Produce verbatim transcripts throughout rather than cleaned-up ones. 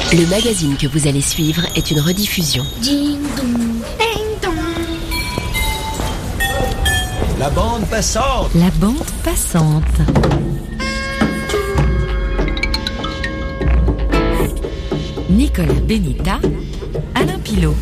Le magazine que vous allez suivre est une rediffusion. Ding dong, ding dong. La bande passante. La bande passante. Nicolas Benita, Alain Pilot.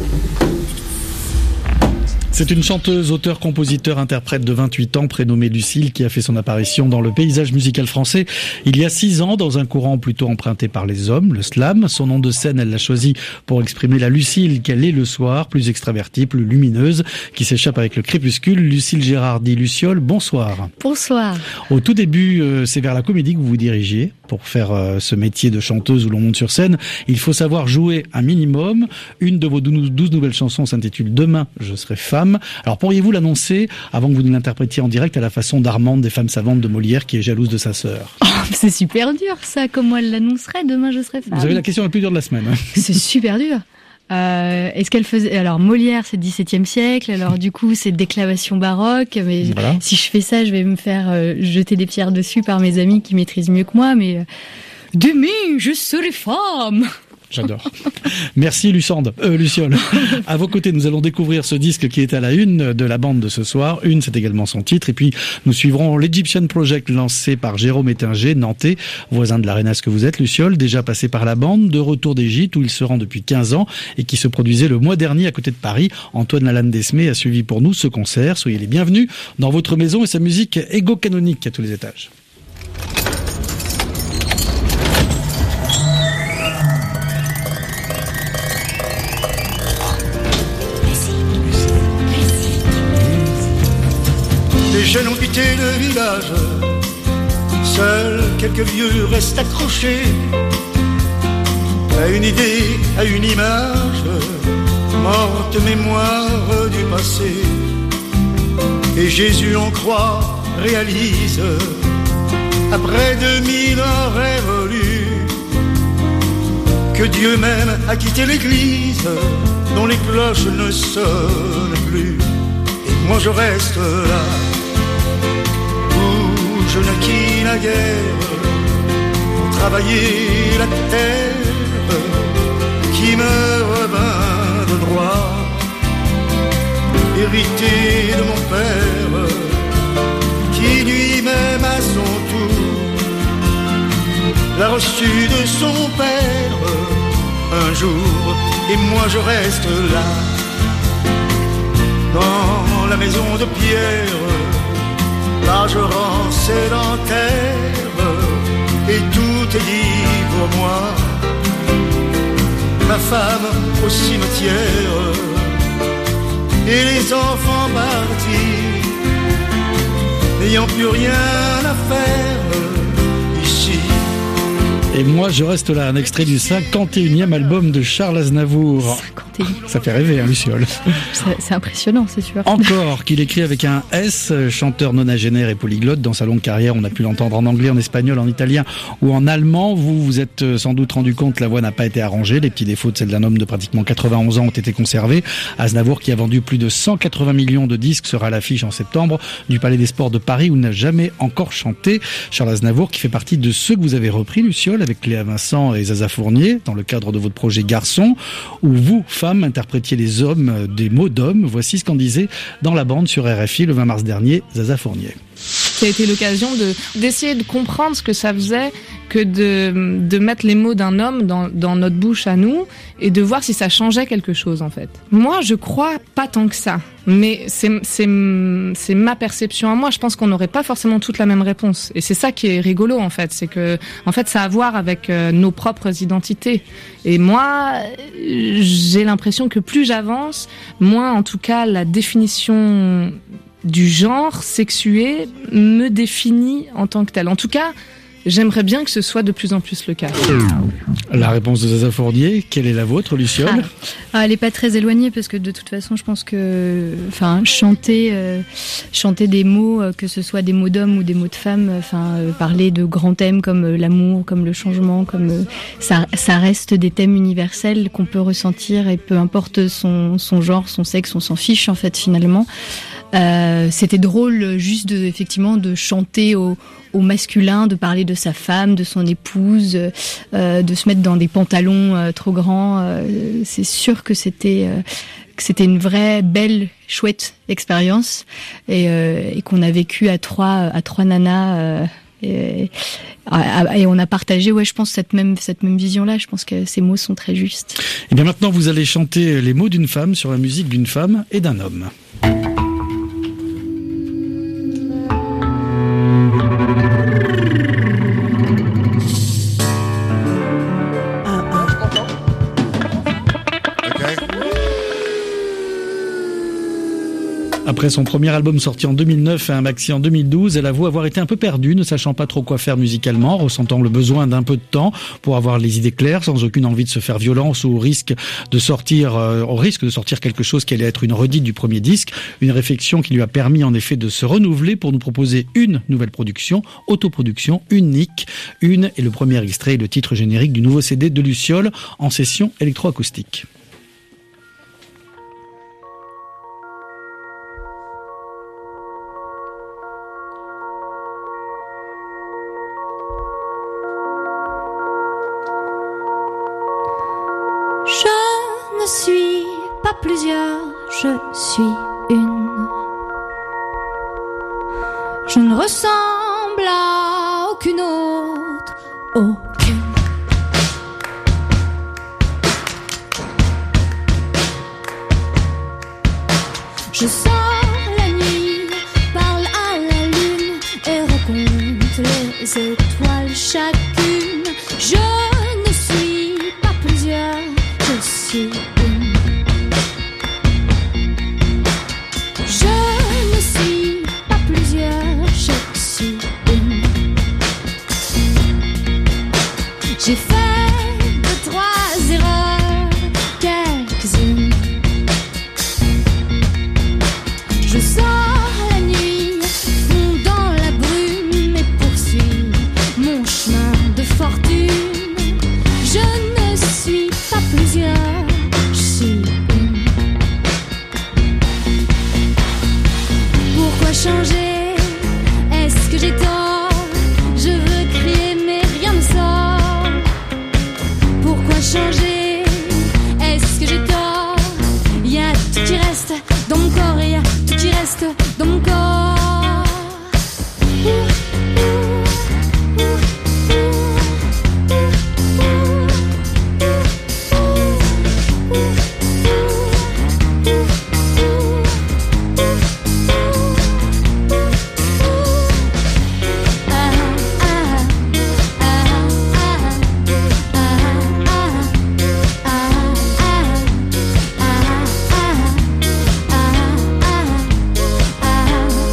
C'est une chanteuse, auteure, compositeur, interprète de vingt-huit ans, prénommée Lucille, qui a fait son apparition dans le paysage musical français il y a six ans, dans un courant plutôt emprunté par les hommes, le slam. Son nom de scène, elle l'a choisi pour exprimer la Lucille qu'elle est le soir, plus extravertie, plus lumineuse, qui s'échappe avec le crépuscule. Lucille Gérard dit Luciole, bonsoir. Bonsoir. Au tout début, euh, c'est vers la comédie que vous vous dirigiez. Pour faire euh, ce métier de chanteuse où l'on monte sur scène, il faut savoir jouer un minimum. Une de vos douze nouvelles chansons s'intitule Demain, je serai femme. Alors pourriez-vous l'annoncer avant que vous nous l'interprétiez en direct à la façon d'Armande des Femmes savantes de Molière qui est jalouse de sa sœur? Oh, c'est super dur ça, comment elle l'annoncerait? Demain je serai femme. Vous avez la question la plus dure de la semaine. C'est super dur. Euh, est-ce qu'elle faisait... Alors Molière c'est dix-septième siècle, alors du coup c'est déclamation baroque, mais voilà. Si je fais ça je vais me faire euh, jeter des pierres dessus par mes amis qui maîtrisent mieux que moi, mais euh, demain je serai femme. J'adore. Merci Lucande, euh, Luciole. À vos côtés, nous allons découvrir ce disque qui est à la une de la bande de ce soir. Une, c'est également son titre. Et puis, nous suivrons l'Egyptian Project lancé par Jérôme Étinger, nantais, voisin de l'Arenas que vous êtes, Luciole, déjà passé par la bande, de retour d'Égypte où il se rend depuis quinze ans et qui se produisait le mois dernier à côté de Paris. Antoine Lalanne Desmé a suivi pour nous ce concert. Soyez les bienvenus dans votre maison et sa musique égo-canonique à tous les étages. Les jeunes ont quitté le village, seuls quelques vieux restent accrochés à une idée, à une image, morte mémoire du passé. Et Jésus en croix réalise, après deux mille ans révolus, que Dieu même a quitté l'église, dont les cloches ne sonnent plus. Et moi je reste là, je naquis naguère pour travailler la terre qui me revint de droit, hérité de mon père qui lui-même à son tour l'a reçu de son père un jour. Et moi je reste là dans la maison de pierre, largement sédentaire, et tout est dit pour moi. Ma femme au cimetière et les enfants partis, n'ayant plus rien à faire ici. Et moi je reste là, un extrait du cinquante et unième album de Charles Aznavour. cinquante et un. Ça fait rêver, hein, Luciole. C'est, c'est impressionnant, c'est sûr. Encore qu'il écrit avec un S, chanteur nonagénaire et polyglotte. Dans sa longue carrière, on a pu l'entendre en anglais, en espagnol, en italien ou en allemand. Vous vous êtes sans doute rendu compte, la voix n'a pas été arrangée. Les petits défauts de celle d'un homme de pratiquement quatre-vingt-onze ans ont été conservés. Aznavour, qui a vendu plus de cent quatre-vingts millions de disques, sera à l'affiche en septembre du Palais des Sports de Paris où n'a jamais encore chanté. Charles Aznavour, qui fait partie de ceux que vous avez repris, Luciole, avec Léa Vincent et Zaza Fournier, dans le cadre de votre projet Garçon, où vous, femmes, interprétiez les hommes des mots d'hommes. Voici ce qu'en disait dans la bande sur R F I le vingt mars dernier, Zaza Fournier. Ça a été l'occasion de, d'essayer de comprendre ce que ça faisait que de, de mettre les mots d'un homme dans, dans notre bouche à nous et de voir si ça changeait quelque chose, en fait. Moi, je crois pas tant que ça. Mais c'est, c'est, c'est ma perception à moi. Je pense qu'on n'aurait pas forcément toute la même réponse. Et c'est ça qui est rigolo, en fait. C'est que, en fait, ça a à voir avec euh, nos propres identités. Et moi, j'ai l'impression que plus j'avance, moins, en tout cas, la définition du genre sexué me définit en tant que tel. En tout cas, j'aimerais bien que ce soit de plus en plus le cas. La réponse de Zaza Fournier, quelle est la vôtre, Luciole? ah. Ah, elle est pas très éloignée parce que de toute façon, je pense que, enfin, chanter, euh, chanter des mots, euh, que ce soit des mots d'hommes ou des mots de femmes, enfin, euh, parler de grands thèmes comme euh, l'amour, comme le changement, comme euh, ça, ça reste des thèmes universels qu'on peut ressentir et peu importe son, son genre, son sexe, on s'en fiche en fait finalement. Euh, c'était drôle juste de, effectivement, de chanter au, au masculin, de parler de sa femme, de son épouse, euh, de se mettre dans des pantalons euh, trop grands. Euh, c'est sûr que c'était euh, que c'était une vraie belle, chouette expérience et, euh, et qu'on a vécu à trois à trois nanas. Euh, Et, et on a partagé, ouais, je pense cette même cette même vision-là. Je pense que ces mots sont très justes. Et bien maintenant, vous allez chanter les mots d'une femme sur la musique d'une femme et d'un homme. Après son premier album sorti en deux mille neuf et un maxi en deux mille douze, elle avoue avoir été un peu perdue, ne sachant pas trop quoi faire musicalement, ressentant le besoin d'un peu de temps pour avoir les idées claires, sans aucune envie de se faire violence ou au risque de sortir, euh, au risque de sortir quelque chose qui allait être une redite du premier disque. Une réflexion qui lui a permis en effet de se renouveler pour nous proposer une nouvelle production, autoproduction, unique. Une et le premier extrait, le titre générique du nouveau C D de Luciole en session électroacoustique. Je ne suis pas plusieurs, je suis une. Je ne ressemble à aucune autre, aucune. Je sors la nuit, parle à la lune et raconte les étoiles chacune. Je ne suis pas plusieurs, je suis une. Je ne suis pas plusieurs, je suis une. J'ai fait deux, trois erreurs, quelques-unes. Je sors la nuit, fond dans la brume et poursuis mon chemin de fortune. Je ne suis pas plusieurs, je suis une. Pourquoi changer? Est-ce que j'ai tort? Je veux crier mais rien ne sort. Pourquoi changer? Est-ce que j'ai tort? Y a tout qui reste dans mon corps et y a tout qui reste dans mon corps. Ouh, ouh, ouh, ouh, ouh, ouh, ouh, ah, ah, ah, ah, ah, ah, ah, ah.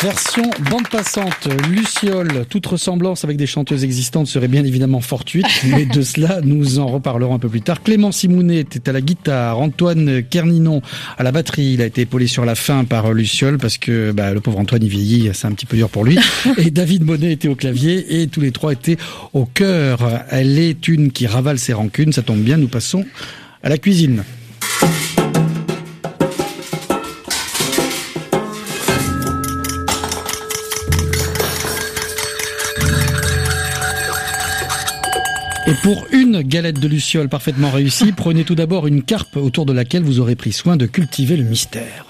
Version bande passante, Luciole, toute ressemblance avec des chanteuses existantes serait bien évidemment fortuite, mais de cela, nous en reparlerons un peu plus tard. Clément Simounet était à la guitare, Antoine Kerninon à la batterie, il a été épaulé sur la fin par Luciole parce que bah, le pauvre Antoine il vieillit, c'est un petit peu dur pour lui. Et David Monet était au clavier et tous les trois étaient au chœur. Elle est une qui ravale ses rancunes, ça tombe bien, nous passons à la cuisine. Et pour une galette de Luciole parfaitement réussie, prenez tout d'abord une carpe autour de laquelle vous aurez pris soin de cultiver le mystère.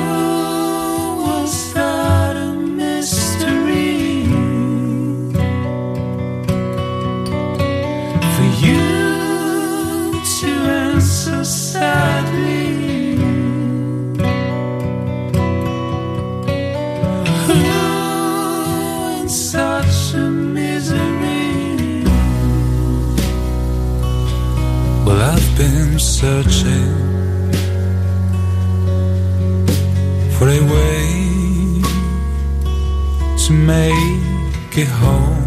Well, I've been searching for a way to make it home.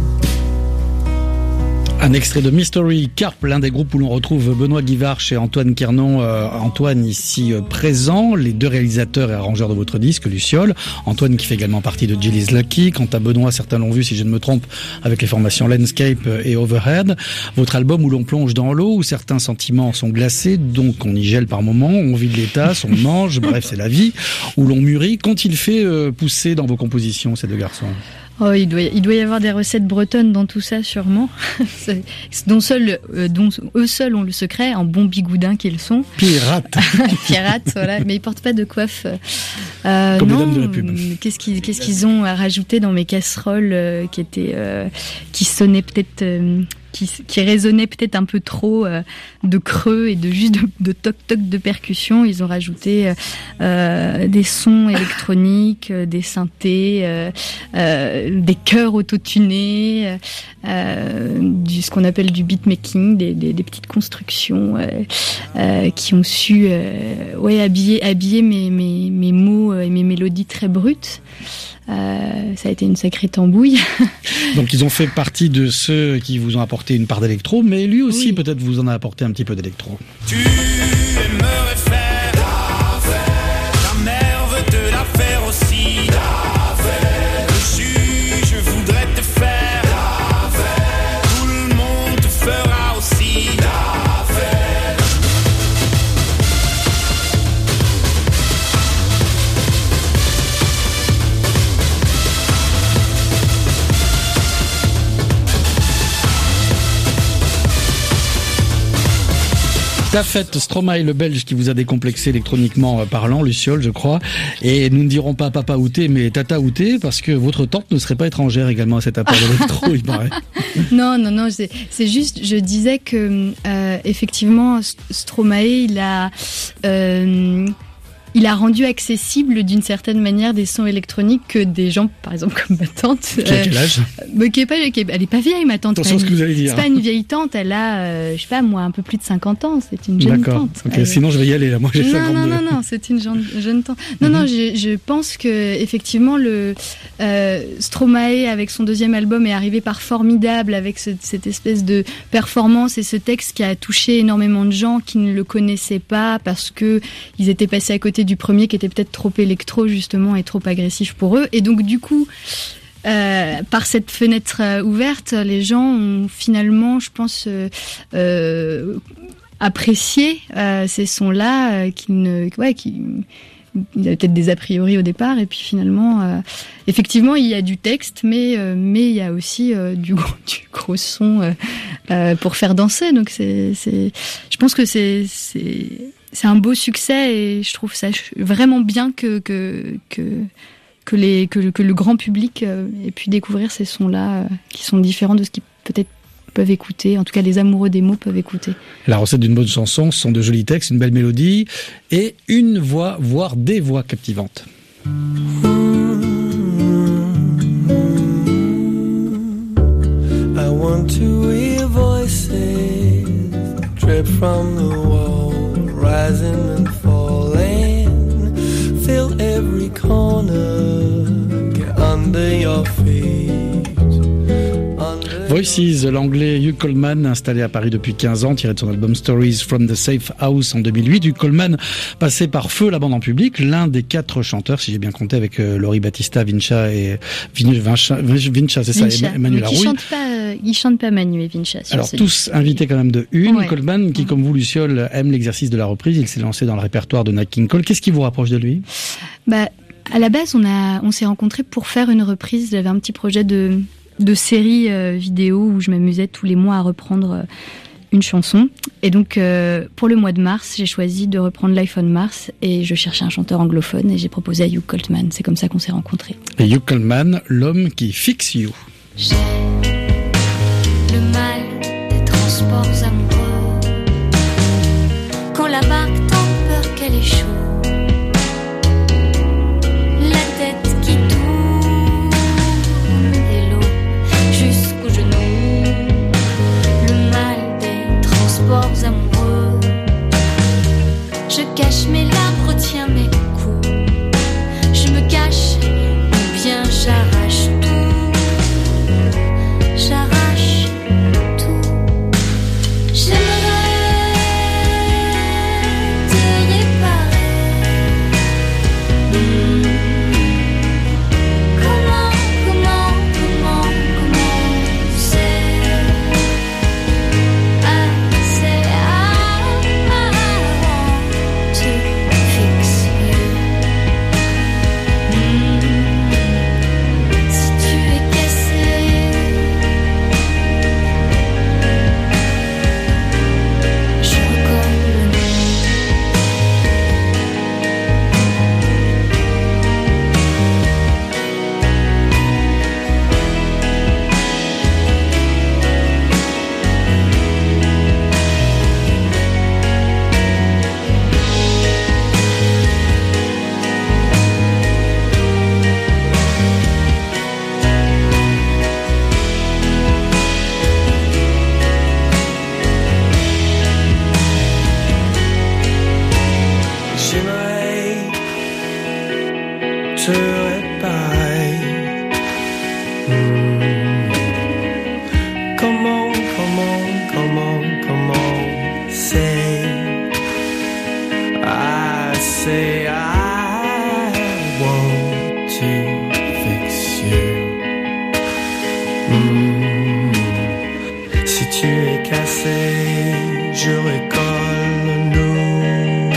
Un extrait de Mystery, Carpe, l'un des groupes où l'on retrouve Benoît Guivarch et Antoine Kernon. Euh, Antoine ici euh, présent, les deux réalisateurs et arrangeurs de votre disque, Luciole. Antoine qui fait également partie de Jill Is Lucky. Quant à Benoît, certains l'ont vu, si je ne me trompe, avec les formations Landscape et Overhead. Votre album où l'on plonge dans l'eau, où certains sentiments sont glacés, donc on y gèle par moments, on vide les tasses, on mange, bref, c'est la vie, où l'on mûrit. Qu'ont-ils fait euh, pousser dans vos compositions, ces deux garçons ? Oh, il doit, il doit y avoir des recettes bretonnes dans tout ça, sûrement. dont, seul, euh, dont eux seuls ont le secret, en bons bigoudins qu'ils sont. Pirates. Pirates, voilà. Mais ils portent pas de coiffe. Euh, Comme non, les dames de la pub. Qu'est-ce qu'ils, qu'est-ce qu'ils ont à rajouter dans mes casseroles euh, qui étaient, euh, qui sonnaient peut-être, euh, qui, qui résonnaient peut-être un peu trop euh, de creux et de juste de, de toc-toc de percussion. Ils ont rajouté euh, des sons électroniques, euh, des synthés, euh, euh, des chœurs autotunés, euh, du, ce qu'on appelle du beatmaking, des, des, des petites constructions euh, euh, qui ont su euh, ouais, habiller, habiller mes, mes, mes mots et mes mélodies très brutes. Euh, ça a été une sacrée tambouille. Donc ils ont fait partie de ceux qui vous ont apporté une part d'électro, mais lui aussi oui. peut-être vous en a apporté un petit peu d'électro. Tu aimerais faire la fête, ta mère veut te la faire aussi. La fête, le juge voudrait te faire la fête, tout le monde te fera aussi la fête. Ta fête, Stromae, le Belge qui vous a décomplexé électroniquement parlant, Luciole, je crois. Et nous ne dirons pas papa outé, mais tata outé, parce que votre tante ne serait pas étrangère également à cet apport d'électro, il paraît. Non, non, non, c'est, c'est juste, je disais que, euh, effectivement, Stromae, il a, euh, il a rendu accessible d'une certaine manière des sons électroniques que des gens, par exemple comme ma tante. Qui a quel âge ? euh, qui est pas, qui est, Elle est pas vieille, ma tante. Attention à ce que vous allez dire. C'est pas une vieille tante, elle a, euh, je sais pas moi, un peu plus de cinquante ans. C'est une jeune D'accord. tante. Ok, Elle... sinon je vais y aller là. Moi j'ai non, cinquante-deux. non, non, non, c'est une jeune, jeune tante. Non, mm-hmm. non, je, je pense que effectivement le euh, Stromae avec son deuxième album est arrivé par formidable avec ce, cette espèce de performance et ce texte qui a touché énormément de gens qui ne le connaissaient pas parce que ils étaient passés à côté du premier qui était peut-être trop électro justement et trop agressif pour eux. Et donc du coup, euh, par cette fenêtre euh, ouverte, les gens ont finalement, je pense, euh, euh, apprécié euh, ces sons-là euh, qui ne, ouais, qui il y avait peut-être des a priori au départ et puis finalement euh, effectivement il y a du texte mais euh, mais il y a aussi euh, du gros du gros son euh, euh, pour faire danser, donc c'est c'est je pense que c'est c'est c'est un beau succès et je trouve ça vraiment bien que que que que les que, que le grand public euh, ait pu découvrir ces sons-là euh, qui sont différents de ce qu'ils peut-être peuvent écouter, en tout cas les amoureux des mots peuvent écouter. La recette d'une bonne chanson, ce sont de jolis textes, une belle mélodie et une voix, voire des voix captivantes. I want to hear voices drip from the wall, rising and falling, fill every corner. Voices, l'anglais Hugh Coleman, installé à Paris depuis quinze ans, tiré de son album Stories from the Safe House en deux mille huit. Hugh Coleman, passé par feu la bande en public, l'un des quatre chanteurs, si j'ai bien compté, avec euh, Laurie Battista, Vincha et Vin, Vincha, Vincha, c'est ça, Vincha. et Emmanuel Donc, il Larouille. chante pas, euh, il chante pas Manu et Vincha. Sur Alors ce tous disque. invités quand même de une. Ouais. Coleman, qui comme vous Luciole aime l'exercice de la reprise, il s'est lancé dans le répertoire de Nat King Cole. Qu'est-ce qui vous rapproche de lui? Bah, à la base, on a, on s'est rencontrés pour faire une reprise. J'avais un petit projet de de série euh, vidéo où je m'amusais tous les mois à reprendre euh, une chanson. Et donc, euh, pour le mois de mars, j'ai choisi de reprendre Life on Mars et je cherchais un chanteur anglophone et j'ai proposé à Hugh Coleman. C'est comme ça qu'on s'est rencontrés. Et Hugh Coleman, l'homme qui fixe You. J'ai le mal des transports amoureux. Quand la barque tend peur qu'elle échoue, la tête qui tourne et l'eau jusqu'aux genoux. Le mal des transports amoureux. Je cache mes larmes, retiens mes coups. Je me cache ou bien j'arrache tout. J'arrache tout. J'aimerais te réparer. Hmm. Comment, comment, comment, comment c'est? Ah, c'est ah, ah, I want to fix you. Hmm. Si tu es cassé, je recolle le nom. J'aimerais te réparer. Hmm. Comment, comment, comment, comment c'est? I say I want to fix you. Hmm. Si tu es cassé, je recolle nous.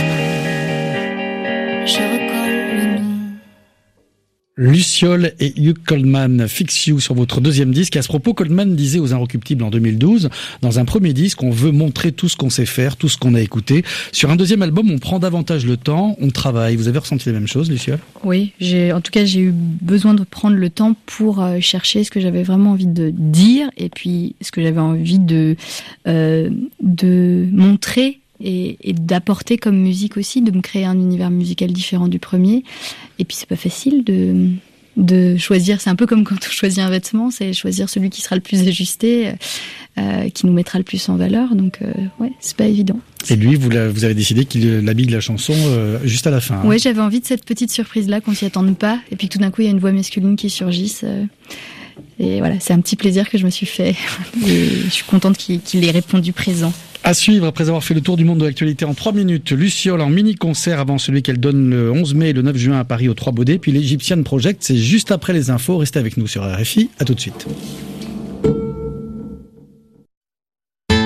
Je recolle le nom. Luciole et Hugh Coleman, Fix You sur votre deuxième disque. À ce propos, Coleman disait aux Inrecuptibles en deux mille douze, dans un premier disque, on veut montrer tout ce qu'on sait faire, tout ce qu'on a écouté. Sur un deuxième album, on prend davantage le temps, on travaille. Vous avez ressenti les mêmes choses, Luciole? Oui, j'ai, en tout cas, j'ai eu besoin de prendre le temps pour euh, chercher ce que j'avais vraiment envie de dire et puis ce que j'avais envie de, euh, de montrer et, et d'apporter comme musique aussi, de me créer un univers musical différent du premier. Et puis, c'est pas facile de, de choisir. C'est un peu comme quand on choisit un vêtement, c'est choisir celui qui sera le plus ajusté, euh, qui nous mettra le plus en valeur. Donc, euh, ouais, c'est pas évident. Et lui, vous, la- vous avez décidé qu'il habille la chanson euh, juste à la fin. hein. Ouais, j'avais envie de cette petite surprise-là, qu'on s'y attende pas. Et puis tout d'un coup, il y a une voix masculine qui surgisse. euh, Et voilà, c'est un petit plaisir que je me suis fait. Et je suis contente qu'il qu'il ait répondu présent. À suivre, après avoir fait le tour du monde de l'actualité en trois minutes, Luciole en mini-concert avant celui qu'elle donne le onze mai et le neuf juin à Paris aux Trois Baudets. Puis l'Egyptian Project, c'est juste après les infos. Restez avec nous sur R F I. À tout de suite.